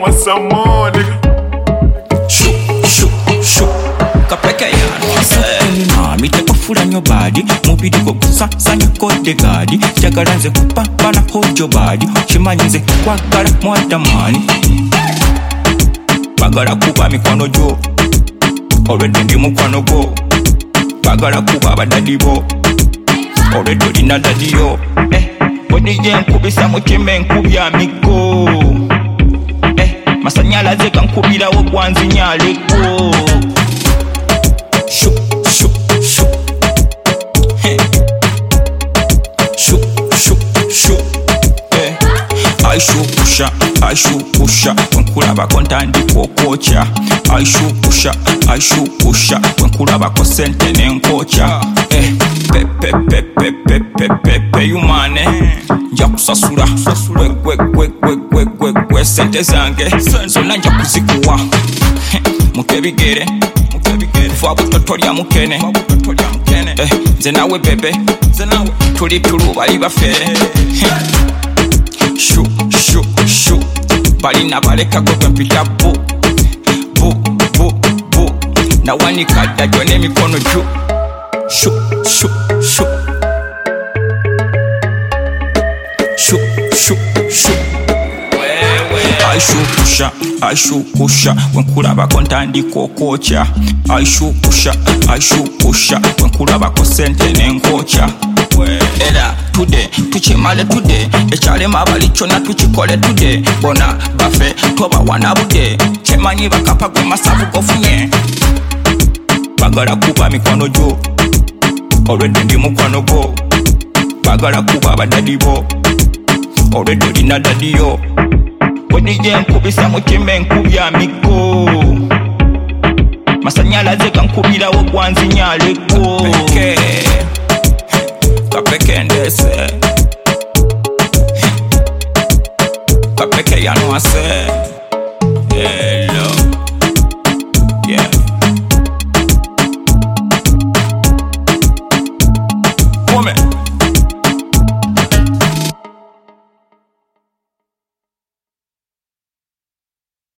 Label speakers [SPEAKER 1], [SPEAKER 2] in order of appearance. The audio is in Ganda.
[SPEAKER 1] want some more, nigga.
[SPEAKER 2] Shoot. Kapeke yano ase mite kufula nyo badi mubidi ko sanya kode gadi jagaranze kupapana hojo badi chimanyize kwagala mwadamani bagala kuba mikono jo already ndi mukwano go bagala kuba abadadi bo already lina dadiyo odije nkubisa mukime nkubya migo masanyalaze kankubira wo gwanzinyaleko Shoot. I shoot pusha. When kuraba kontandi kokocha. I shoot pusha. When kuraba kosente nenkocha. Pepe you mane. Jakusasura. We sente zange. Zona jakuzikuwa. Mukebigere. Kufa butotoria mukene. Zenawe bebe. Tuli bali bafere. Shoot. Balina baleka kwa mpita bu. Na wani kada jone mikono ju. Shoot. I shoot pusha. When kuraba kontandi kokocha. I shoot pusha. When kuraba kosente nenkocha. Era today, tuchimale today. Echale mabali chona tuchikole today. Bona bafe, toba wanabude. Chemanyi bakapa gwe masavu kofunye. Bagala kuba mikono jo. Already ndi mukwano go. Bagala kuba abadadi bo. Already lina dadiyo. Odije nkubisa mukime nkubya migo. Masanyalaze kankubira wo gwanzinyaleko. Kapeke ndese. Kapeke yano ase.